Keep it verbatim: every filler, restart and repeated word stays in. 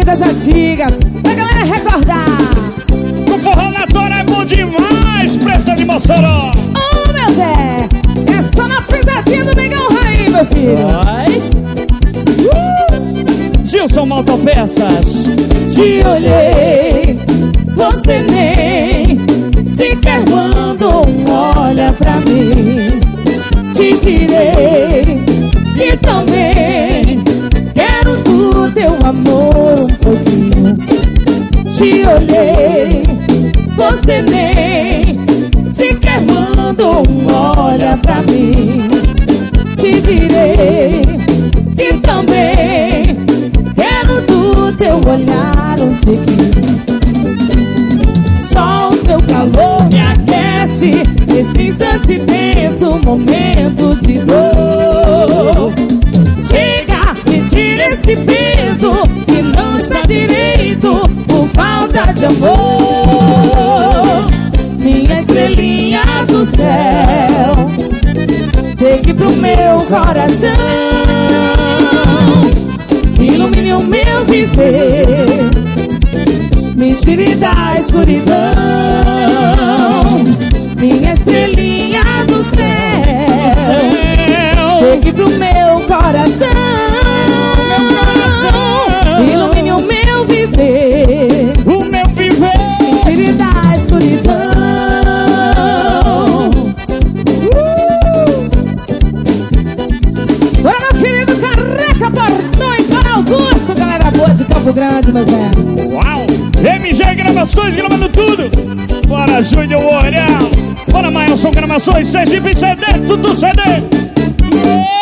forrozinho das antigas, pra galera recordar. O forró na tora é bom demais, Preta de Mossoró. Ô, meu Zé, é só na pisadinha do Negão Raí, meu filho. Vai. Uh! Gilson Maltopeças. Te olhei, você nem sequer mandou um olha pra mim. Te tirei e também quero do teu amor um pouquinho. Te olhei, você nem sequer mandou um olha pra mim. Te tirei e também quero do teu olhar um pouquinho. Só o teu calor me aquece nesse instante tenso, momento de dor. Chega, me tira esse peso que não está direito por falta de amor. Minha estrelinha do céu, chegue pro meu coração, ilumine o meu viver, me tire da escuridão. Minha estrelinha do céu, chegue pro meu coração, ilumine o meu viver, o meu viver, me tire da escuridão. uh! Bora, meu querido Careca Portões, para Augusto, galera boa de Campo Grande, mas é. Uau! M G Gravações, gravando tudo. Bora, Júnior Olhão. Bora, Mailson Gravações, Sergipe C D, tudo C D.